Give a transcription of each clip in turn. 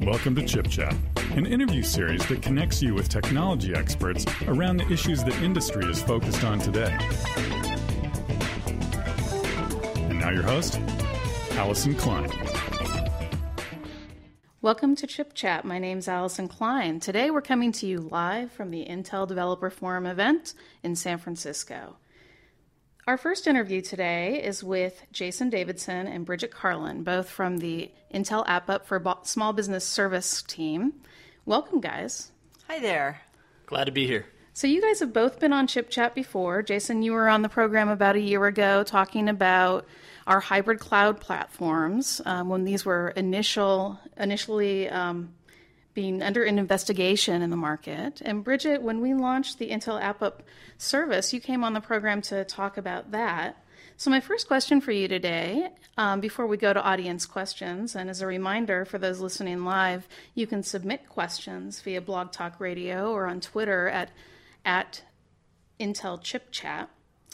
Welcome to Chip Chat, an interview series that connects you with technology experts around the issues that industry is focused on today. And now your host, Allison Klein. Welcome to Chip Chat. My name's Allison Klein. Today we're coming to you live from the Intel Developer Forum event in San Francisco. Our first interview today is with Jason Davidson and Bridget Carlin, both from the Intel AppUp for Small Business Service team. Welcome, guys. Hi there. Glad to be here. So you guys have both been on Chip Chat before. Jason, you were on the program about a year ago talking about our hybrid cloud platforms when these were initially being under an investigation in the market. And Bridget, when we launched the Intel AppUp service, you came on the program to talk about that. So my first question for you today, before we go to audience questions, and as a reminder for those listening live, you can submit questions via Blog Talk Radio or on Twitter at Intel Chip Chat.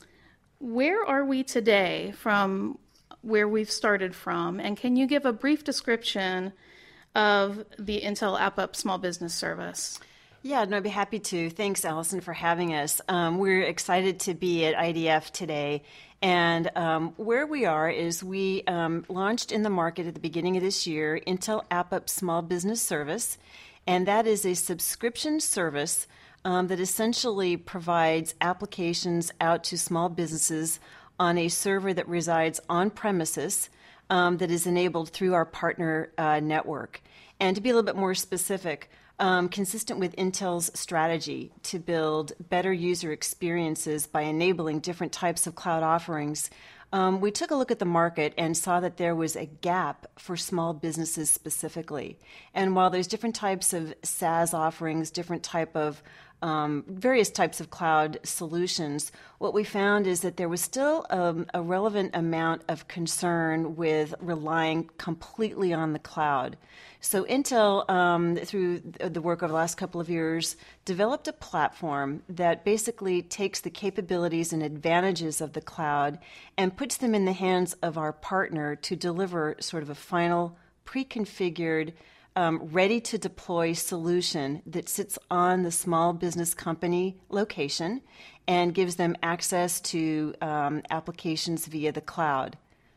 Where are we today from where we've started from? And can you give a brief description of the Intel AppUp Small Business Service? Yeah, no, I'd be happy to. Thanks, Allison, for having us. We're excited to be at IDF today. And where we are is we launched in the market at the beginning of this year Intel AppUp Small Business Service. And that is a subscription service that essentially provides applications out to small businesses on a server that resides on premises that is enabled through our partner network. And to be a little bit more specific, consistent with Intel's strategy to build better user experiences by enabling different types of cloud offerings, we took a look at the market and saw that there was a gap for small businesses specifically. And while there's different types of SaaS offerings, different type of various types of cloud solutions, what we found is that there was still a relevant amount of concern with relying completely on the cloud. So Intel, through the work over the last couple of years, developed a platform that basically takes the capabilities and advantages of the cloud and puts them in the hands of our partner to deliver sort of a final pre-configured ready-to-deploy solution that sits on the small business company location and gives them access to applications via the cloud.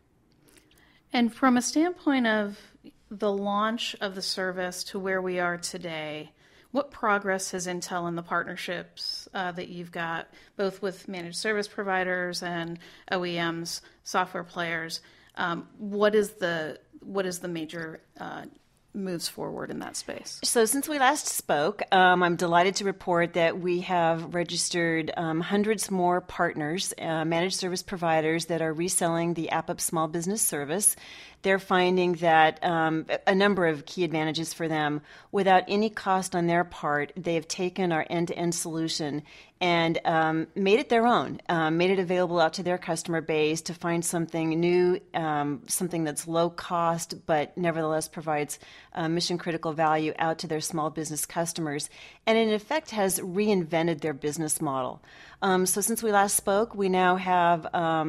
And from a standpoint of the launch of the service to where we are today, what progress has Intel in the partnerships that you've got, both with managed service providers and OEMs, software players? What is the major moves forward in that space? So since we last spoke, I'm delighted to report that we have registered hundreds more partners, managed service providers that are reselling the AppUp Small Business Service. They're finding that a number of key advantages for them. Without any cost on their part, they have taken our end-to-end solution and made it their own, made it available out to their customer base to find something new, something that's low cost, but nevertheless provides mission-critical value out to their small business customers, and in effect has reinvented their business model. So since we last spoke, we now have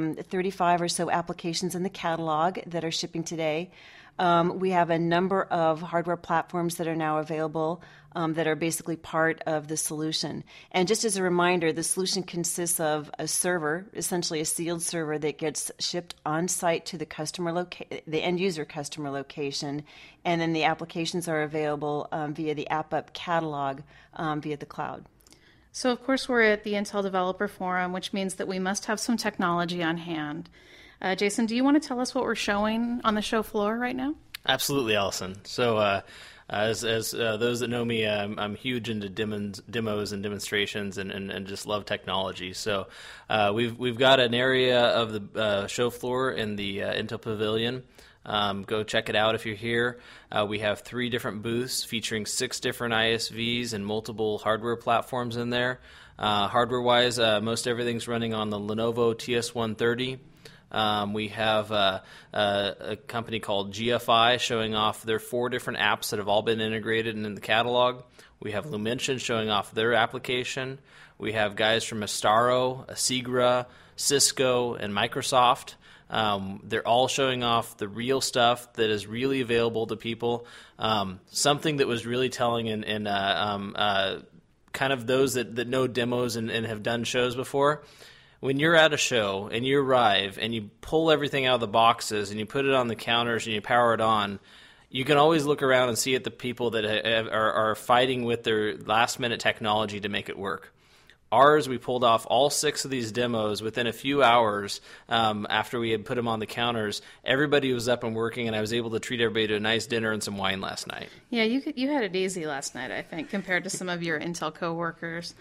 35 or so applications in the catalog that are shipping today. We have a number of hardware platforms that are now available that are basically part of the solution. And just as a reminder, the solution consists of a server, essentially a sealed server that gets shipped on site to the the end user customer location, and then the applications are available via the AppUp catalog via the cloud. So, of course, we're at the Intel Developer Forum, which means that we must have some technology on hand. Jason, do you want to tell us what we're showing on the show floor right now? Absolutely, Allison. So, as those that know me, I'm huge into demos and demonstrations, and just love technology. So, we've got an area of the show floor in the Intel Pavilion. Go check it out if you're here. We have 3 different booths featuring 6 different ISVs and multiple hardware platforms in there. Hardware-wise, most everything's running on the Lenovo TS130. We have a company called GFI showing off their 4 different apps that have all been integrated in the catalog. We have Lumention showing off their application. We have guys from Astaro, Asigra, Cisco, and Microsoft They're all showing off the real stuff that is really available to people. Something that was really telling in kind of those that know demos and have done shows before. When you're at a show and you arrive and you pull everything out of the boxes and you put it on the counters and you power it on, you can always look around and see at the people that are fighting with their last-minute technology to make it work. Ours, we pulled off all 6 of these demos within a few hours after we had put them on the counters. Everybody was up and working, and I was able to treat everybody to a nice dinner and some wine last night. Yeah, you had it easy last night, I think, compared to some of your Intel coworkers.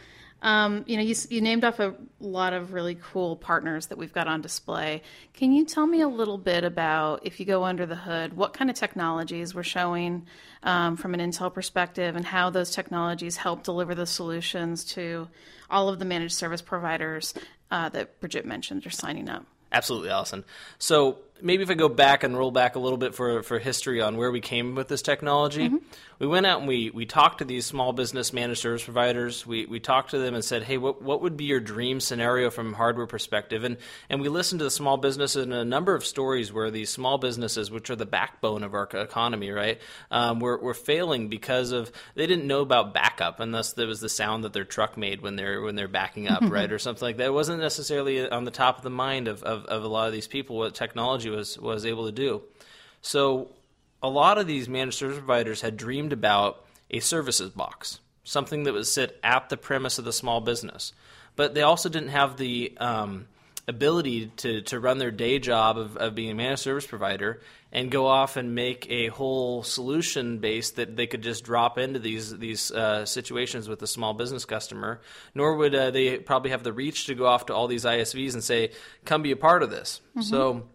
You named off a lot of really cool partners that we've got on display. Can you tell me a little bit about, if you go under the hood, what kind of technologies we're showing from an Intel perspective and how those technologies help deliver the solutions to all of the managed service providers that Bridget mentioned are signing up? Absolutely, Allison. So maybe if I go back and roll back a little bit for history on where we came with this technology, we went out and we talked to these small business managed service providers. We talked to them and said, hey, what would be your dream scenario from a hardware perspective? And we listened to the small businesses and a number of stories where these small businesses, which are the backbone of our economy, right, were failing because of they didn't know about backup, and thus there was the sound that their truck made when they're backing up, right, or something like that. It wasn't necessarily on the top of the mind of a lot of these people what technology was able to do. So a lot of these managed service providers had dreamed about a services box, something that would sit at the premise of the small business. But they also didn't have the ability to run their day job of being a managed service provider and go off and make a whole solution base that they could just drop into these situations with a small business customer, nor would they probably have the reach to go off to all these ISVs and say, come be a part of this. So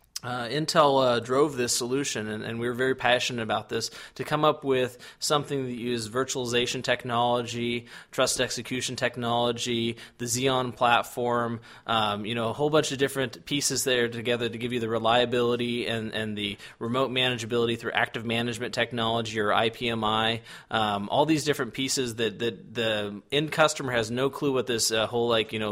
Intel drove this solution, and we were very passionate about this, to come up with something that used virtualization technology, trust execution technology, the Xeon platform, a whole bunch of different pieces there together to give you the reliability and the remote manageability through active management technology or IPMI, all these different pieces that the end customer has no clue what this whole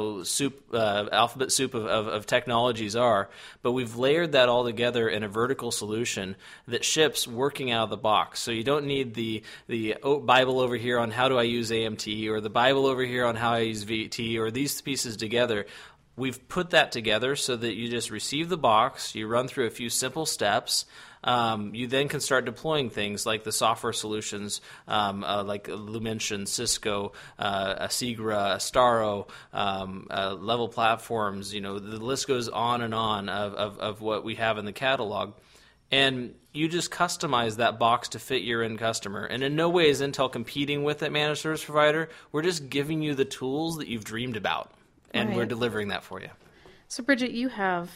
alphabet soup of technologies are, but we've layered that all together in a vertical solution that ships working out of the box. So you don't need the Bible over here on how do I use AMT, or the Bible over here on how I use VT, or these pieces together. We've put that together so that you just receive the box, you run through a few simple steps, you then can start deploying things like the software solutions like Lumention, Cisco, Asigra, Astaro, Level Platforms. The list goes on and on of what we have in the catalog. And you just customize that box to fit your end customer. And in no way is Intel competing with that managed service provider. We're just giving you the tools that you've dreamed about. And we're delivering that for you. So, Bridget, you have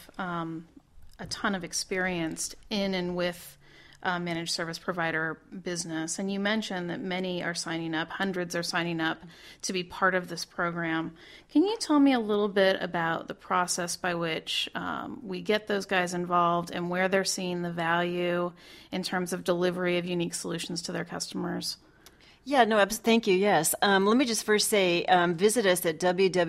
a ton of experience in and with managed service provider business. And you mentioned that many are signing up, hundreds are signing up to be part of this program. Can you tell me a little bit about the process by which we get those guys involved and where they're seeing the value in terms of delivery of unique solutions to their customers? Yeah, no, thank you. Yes. Let me just first say, visit us at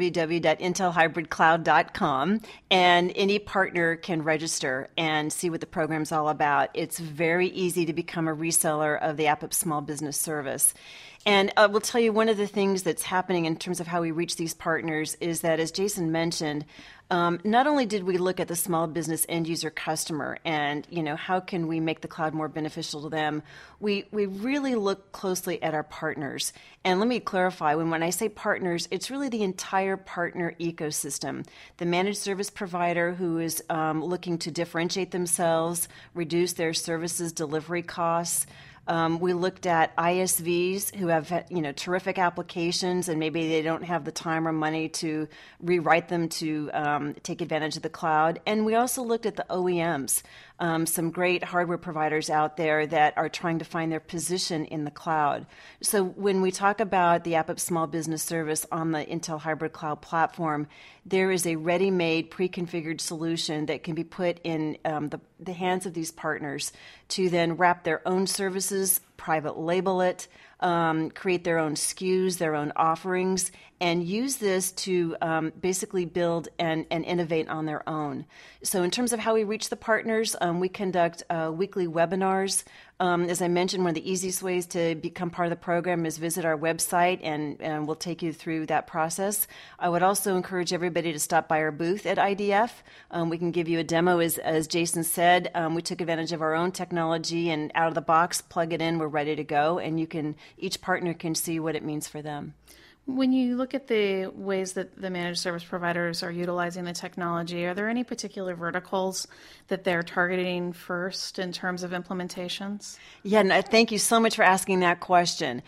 www.intelhybridcloud.com, and any partner can register and see what the program's all about. It's very easy to become a reseller of the AppUp Small Business Service. And I will tell you, one of the things that's happening in terms of how we reach these partners is that, as Jason mentioned, not only did we look at the small business end user customer and, how can we make the cloud more beneficial to them, we really look closely at our partners. And let me clarify, when I say partners, it's really the entire partner ecosystem. The managed service provider who is looking to differentiate themselves, reduce their services delivery costs. We looked at ISVs who have, terrific applications, and maybe they don't have the time or money to rewrite them to take advantage of the cloud. And we also looked at the OEMs, some great hardware providers out there that are trying to find their position in the cloud. So when we talk about the AppUp Small Business Service on the Intel Hybrid Cloud platform, there is a ready-made, pre-configured solution that can be put in the hands of these partners to then wrap their own services private label it, create their own SKUs, their own offerings, and use this to basically build and innovate on their own. So in terms of how we reach the partners, we conduct weekly webinars. As I mentioned, one of the easiest ways to become part of the program is visit our website, and we'll take you through that process. I would also encourage everybody to stop by our booth at IDF. We can give you a demo. As Jason said, we took advantage of our own technology, and out of the box, plug it in, we're ready to go, and each partner can see what it means for them. When you look at the ways that the managed service providers are utilizing the technology, are there any particular verticals that they're targeting first in terms of implementations? Yeah, no, thank you so much for asking that question.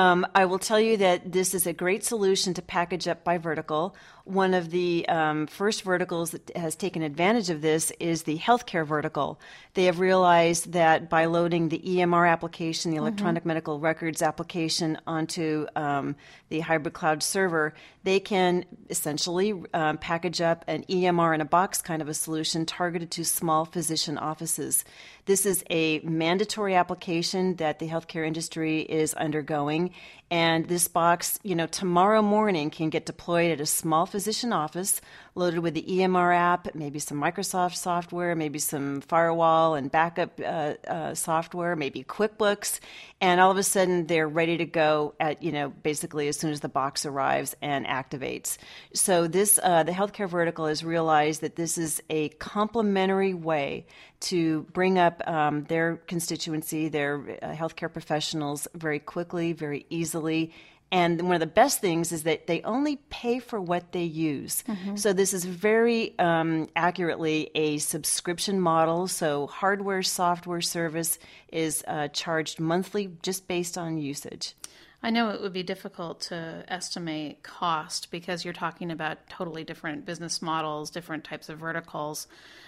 I will tell you that this is a great solution to package up by vertical. One of the first verticals that has taken advantage of this is the healthcare vertical. They have realized that by loading the EMR application, the electronic medical records application, onto the hybrid cloud server, they can essentially package up an EMR in a box kind of a solution targeted to small physician offices. This is a mandatory application that the healthcare industry is undergoing, and this box, tomorrow morning can get deployed at a small physician office, loaded with the EMR app, maybe some Microsoft software, maybe some firewall and backup software, maybe QuickBooks, and all of a sudden they're ready to go at, basically as soon as the box arrives and activates. So this, the healthcare vertical has realized that this is a complementary way to bring up their constituency, their healthcare professionals very quickly, very easily. And one of the best things is that they only pay for what they use. So this is very accurately a subscription model. So hardware, software service is charged monthly just based on usage. I know it would be difficult to estimate cost because you're talking about totally different business models, different types of verticals.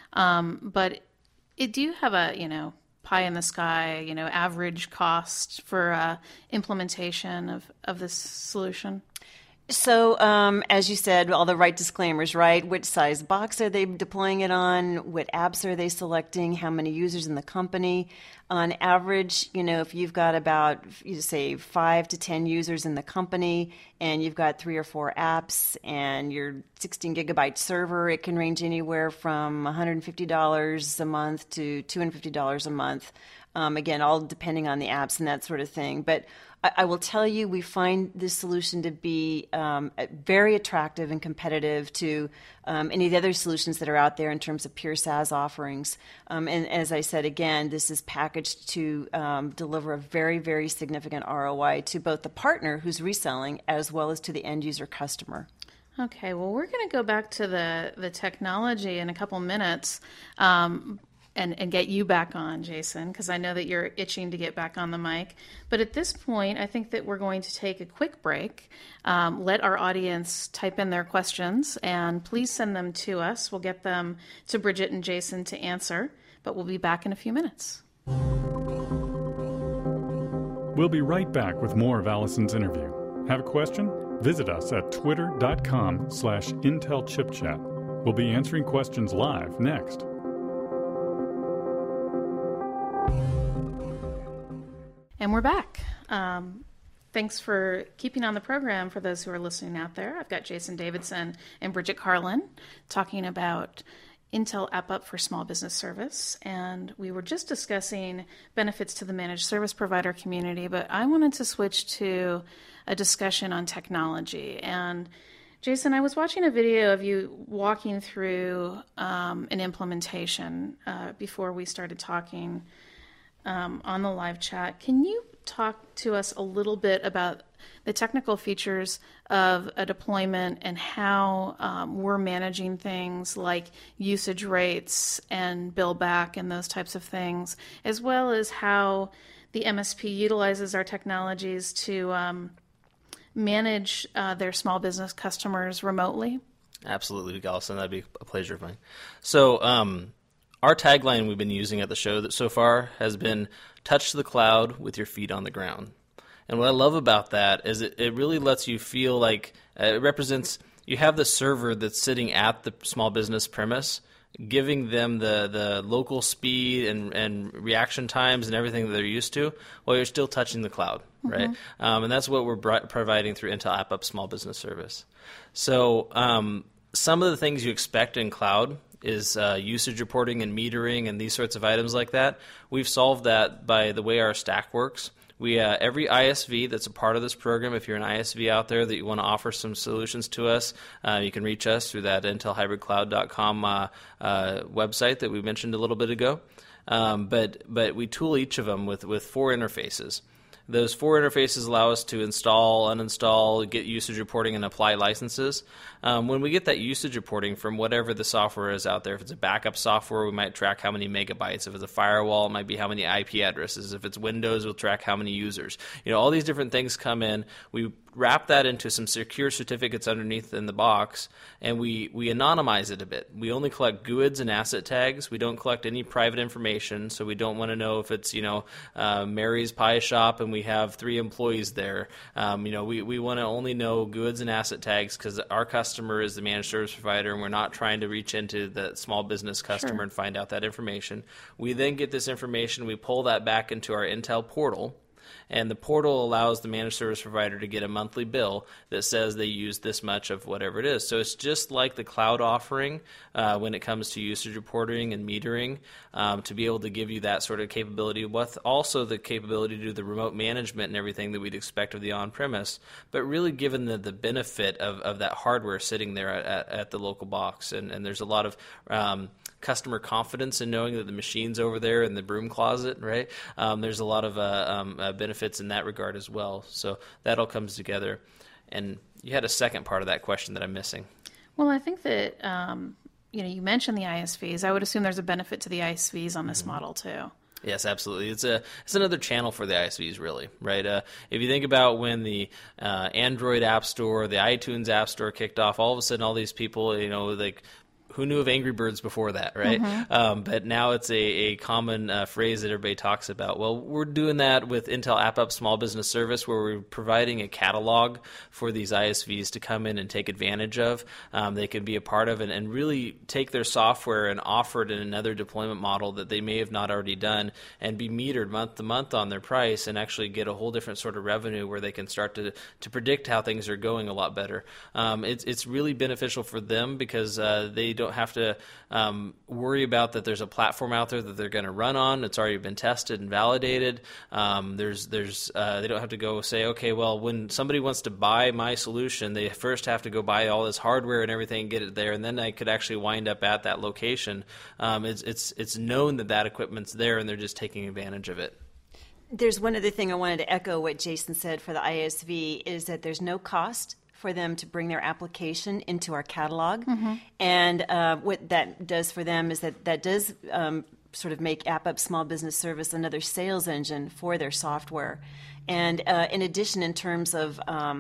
But do you have a, pie in the sky, average cost for implementation of this solution? So, as you said, all the right disclaimers, right? Which size box are they deploying it on? What apps are they selecting? How many users in the company? On average, if you've got about, say, 5 to 10 users in the company, and you've got 3 or 4 apps, and your 16 gigabyte server, it can range anywhere from $150 a month to $250 a month. Again, all depending on the apps and that sort of thing. But I will tell you, we find this solution to be very attractive and competitive to any of the other solutions that are out there in terms of pure SaaS offerings. And as I said, again, this is packaged to deliver a very, very significant ROI to both the partner who's reselling as well as to the end user customer. Okay, well, we're going to go back to the technology in a couple minutes. And get you back on, Jason, because I know that you're itching to get back on the mic. But at this point, I think that we're going to take a quick break, let our audience type in their questions, and please send them to us. We'll get them to Bridget and Jason to answer, but we'll be back in a few minutes. We'll be right back with more of Allison's interview. Have a question? Visit us at twitter.com/IntelChipChat. We'll be answering questions live next. And we're back. Thanks for keeping on the program for those who are listening out there. I've got Jason Davidson and Bridget Carlin talking about Intel AppUp for Small Business Service. And we were just discussing benefits to the managed service provider community, but I wanted to switch to a discussion on technology. And Jason, I was watching a video of you walking through an implementation before we started talking on the live chat. Can you talk to us a little bit about the technical features of a deployment and how we're managing things like usage rates and bill back and those types of things, as well as how the MSP utilizes our technologies to manage their small business customers remotely? Absolutely, Allison. That'd be a pleasure of mine. So, our tagline we've been using at the show so far has been touch the cloud with your feet on the ground. And what I love about that is it really lets you feel like it represents, you have the server that's sitting at the small business premise, giving them the local speed and reaction times and everything that they're used to, while you're still touching the cloud, right? And that's what we're providing through Intel AppUp Small Business Service. So some of the things you expect in cloud is usage reporting and metering and these sorts of items like that. We've solved that by the way our stack works. We every ISV that's a part of this program, if you're an ISV out there that you want to offer some solutions to us, you can reach us through that intelhybridcloud.com website that we mentioned a little bit ago. But we tool each of them with 4 interfaces. Those 4 interfaces allow us to install, uninstall, get usage reporting, and apply licenses. When we get that usage reporting from whatever the software is out there, if it's a backup software, we might track how many megabytes. If it's a firewall, it might be how many IP addresses. If it's Windows, we'll track how many users. All these different things come in. We wrap that into some secure certificates underneath in the box, and we anonymize it a bit. We only collect GUIDs and asset tags. We don't collect any private information, so we don't want to know if it's Mary's Pie Shop and we have 3 employees there. We want to only know GUIDs and asset tags because our customer is the managed service provider, and we're not trying to reach into the small business customer and find out that information. We then get this information, we pull that back into our Intel portal, and the portal allows the managed service provider to get a monthly bill that says they use this much of whatever it is. So it's just like the cloud offering when it comes to usage reporting and metering, to be able to give you that sort of capability, with also the capability to do the remote management and everything that we'd expect of the on-premise, but really given the benefit of that hardware sitting there at the local box. And there's a lot of customer confidence in knowing that the machine's over there in the broom closet, right? There's a lot of benefits in that regard as well. So that all comes together. And you had a second part of that question that I'm missing. Well, I think that you mentioned the ISVs. I would assume there's a benefit to the ISVs on this model too. Yes, absolutely. It's another channel for the ISVs, really, right? If you think about when the Android App Store, the iTunes App Store kicked off, all of a sudden all these people, who knew of Angry Birds before that, right? But now it's a common phrase that everybody talks about. Well, we're doing that with Intel AppUp Small Business Service, where we're providing a catalog for these ISVs to come in and take advantage of. They can be a part of it and really take their software and offer it in another deployment model that they may have not already done, and be metered month to month on their price, and actually get a whole different sort of revenue where they can start to predict how things are going a lot better. It's really beneficial for them because they don't have to worry about that there's a platform out there that they're going to run on. It's already been tested and validated. They don't have to go say, okay, well, when somebody wants to buy my solution, they first have to go buy all this hardware and everything and get it there, and then I could actually wind up at that location. It's known that equipment's there, and they're just taking advantage of it. There's one other thing I wanted to echo what Jason said for the ISV, is that there's no cost for them to bring their application into our catalog. And what that does for them is that does sort of make AppUp Small Business Service another sales engine for their software. And in addition, in terms of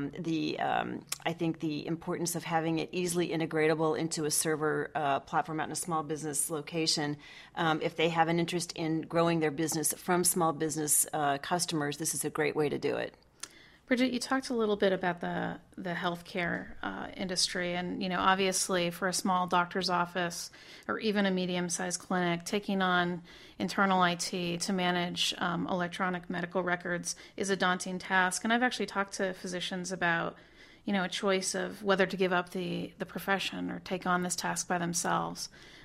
I think the importance of having it easily integratable into a server platform out in a small business location, if they have an interest in growing their business from small business customers, this is a great way to do it. Bridget, you talked a little bit about the healthcare industry, and obviously for a small doctor's office or even a medium-sized clinic, taking on internal IT to manage electronic medical records is a daunting task. And I've actually talked to physicians about a choice of whether to give up the profession or take on this task by themselves.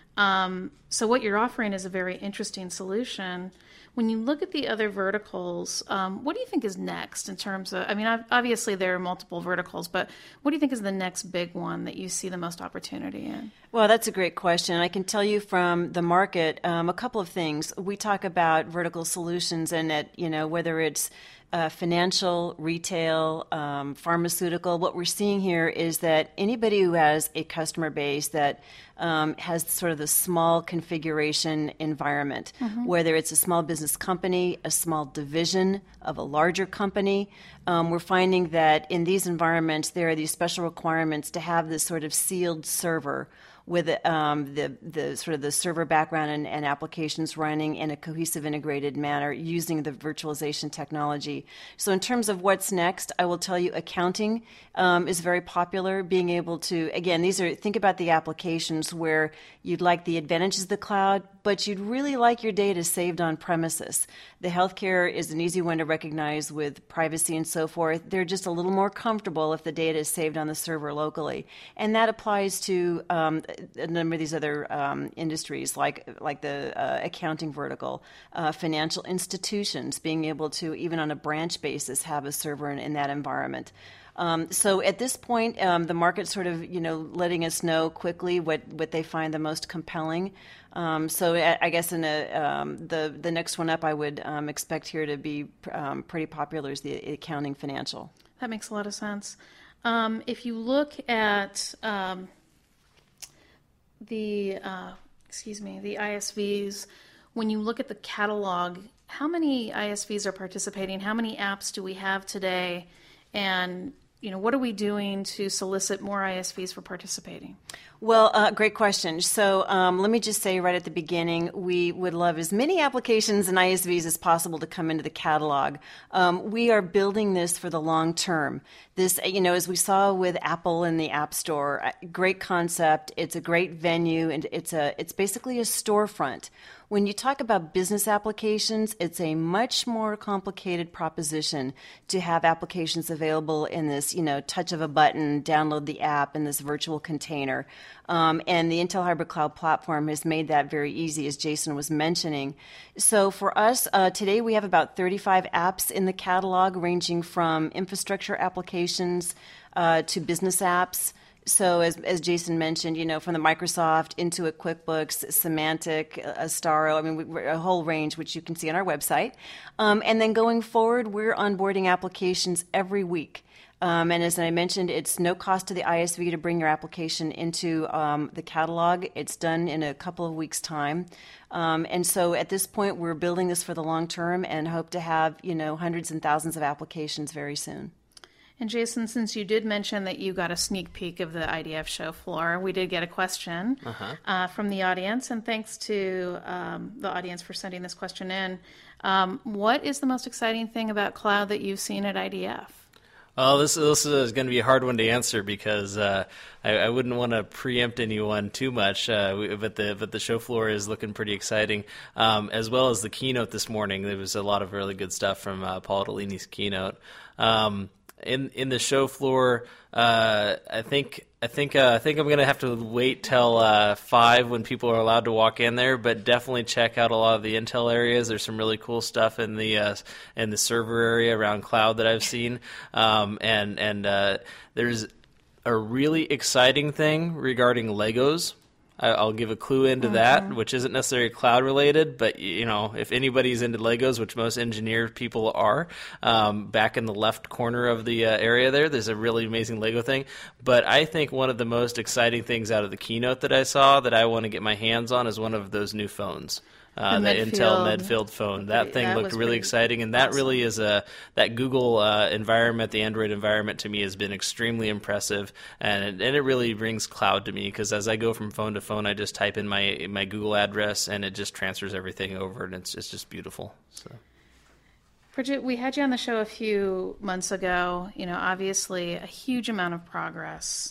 So what you're offering is a very interesting solution. When you look at the other verticals, what do you think is next in terms of, obviously there are multiple verticals, but what do you think is the next big one that you see the most opportunity in? Well, that's a great question. I can tell you from the market a couple of things. We talk about vertical solutions, and that, whether it's financial, retail, pharmaceutical, what we're seeing here is that anybody who has a customer base that has sort of the small configuration environment, whether it's a small business company, a small division of a larger company, we're finding that in these environments there are these special requirements to have this sort of sealed server, with the sort of the server background and applications running in a cohesive, integrated manner using the virtualization technology. So in terms of what's next, I will tell you accounting is very popular. Being able to, again, think about the applications where you'd like the advantages of the cloud, but you'd really like your data saved on premises. The healthcare is an easy one to recognize with privacy and so forth. They're just a little more comfortable if the data is saved on the server locally. And that applies to a number of these other industries like the accounting vertical, financial institutions, being able to, even on a branch basis, have a server in that environment. So at this point, the market's sort of, letting us know quickly what they find the most compelling. So I guess in the next one up, I would expect here to be pretty popular is the accounting financial. That makes a lot of sense. If you look at the ISVs, when you look at the catalog, how many ISVs are participating? How many apps do we have today? And what are we doing to solicit more ISVs for participating? Well, great question. So let me just say right at the beginning, we would love as many applications and ISVs as possible to come into the catalog. We are building this for the long term. This, as we saw with Apple in the App Store, great concept. It's a great venue, and it's basically a storefront. When you talk about business applications, it's a much more complicated proposition to have applications available in this, touch of a button, download the app in this virtual container. And the Intel Hybrid Cloud Platform has made that very easy, as Jason was mentioning. So for us, today we have about 35 apps in the catalog, ranging from infrastructure applications to business apps. So as Jason mentioned, from the Microsoft, Intuit, QuickBooks, Symantec, Astaro, a whole range, which you can see on our website. And then going forward, we're onboarding applications every week. And as I mentioned, it's no cost to the ISV to bring your application into the catalog. It's done in a couple of weeks' time. And so at this point, we're building this for the long term and hope to have, hundreds and thousands of applications very soon. And Jason, since you did mention that you got a sneak peek of the IDF show floor, we did get a question from the audience, and thanks to the audience for sending this question in. What is the most exciting thing about cloud that you've seen at IDF? Well, this is going to be a hard one to answer because I wouldn't want to preempt anyone too much, but the show floor is looking pretty exciting, as well as the keynote this morning. There was a lot of really good stuff from Paul Delaney's keynote. In the show floor, I think I'm going to have to wait till 5 when people are allowed to walk in there. But definitely check out a lot of the Intel areas. There's some really cool stuff in the server area around cloud that I've seen, and there's a really exciting thing regarding Legos. I'll give a clue into that, which isn't necessarily cloud related, but if anybody's into Legos, which most engineer people are, back in the left corner of the area there's a really amazing Lego thing. But I think one of the most exciting things out of the keynote that I saw that I want to get my hands on is one of those new phones. The Intel Medfield phone. That thing looked really exciting, and that really is that Google environment, the Android environment, to me has been extremely impressive, and it really brings cloud to me because as I go from phone to phone, I just type in my Google address, and it just transfers everything over, and it's just beautiful. So. Bridget, we had you on the show a few months ago. Obviously a huge amount of progress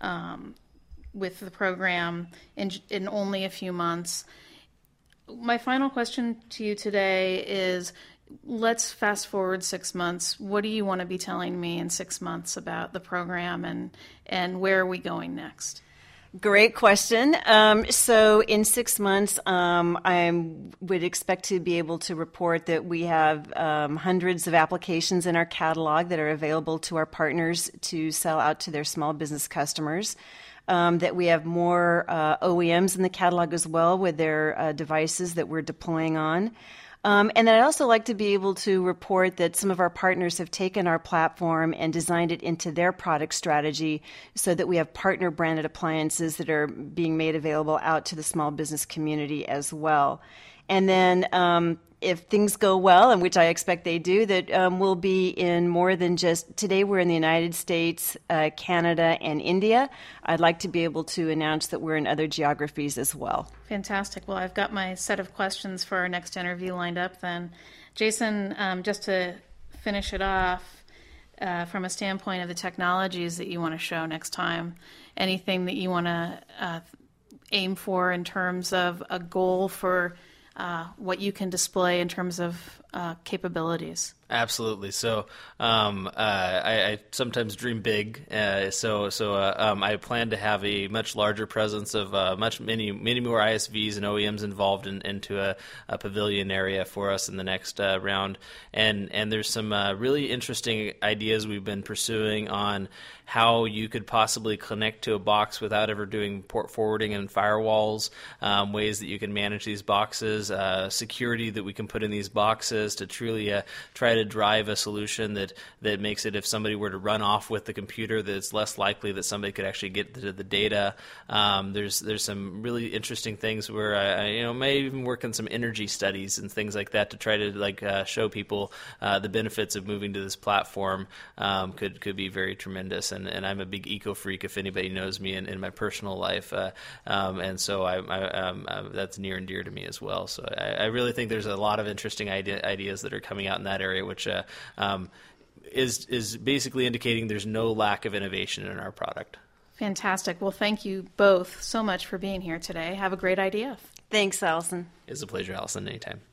with the program in only a few months. My final question to you today is, let's fast forward 6 months. What do you want to be telling me in 6 months about the program and where are we going next? Great question. So in 6 months, I would expect to be able to report that we have hundreds of applications in our catalog that are available to our partners to sell out to their small business customers. That we have more OEMs in the catalog as well with their devices that we're deploying on. And then I'd also like to be able to report that some of our partners have taken our platform and designed it into their product strategy so that we have partner-branded appliances that are being made available out to the small business community as well. And then if things go well, and which I expect they do, that we'll be in more than just, today we're in the United States, Canada, and India. I'd like to be able to announce that we're in other geographies as well. Fantastic. Well, I've got my set of questions for our next interview lined up then. Jason, just to finish it off, from a standpoint of the technologies that you want to show next time, anything that you want to aim for in terms of a goal for what you can display in terms of capabilities? Absolutely. So I sometimes dream big. So I plan to have a much larger presence of many more ISVs and OEMs involved into a pavilion area for us in the next round. And there's some really interesting ideas we've been pursuing on how you could possibly connect to a box without ever doing port forwarding and firewalls, ways that you can manage these boxes, security that we can put in these boxes to truly try to drive a solution that makes it, if somebody were to run off with the computer, that it's less likely that somebody could actually get to the data. There's some really interesting things where I may even work on some energy studies and things like that to try to show people the benefits of moving to this platform could be very tremendous. And I'm a big eco freak, if anybody knows me in my personal life, and so I that's near and dear to me as well. So I really think there's a lot of interesting ideas that are coming out in that area, which is basically indicating there's no lack of innovation in our product. Fantastic. Well, thank you both so much for being here today. Have a great IDF. Thanks, Allison. It's a pleasure, Allison. Anytime.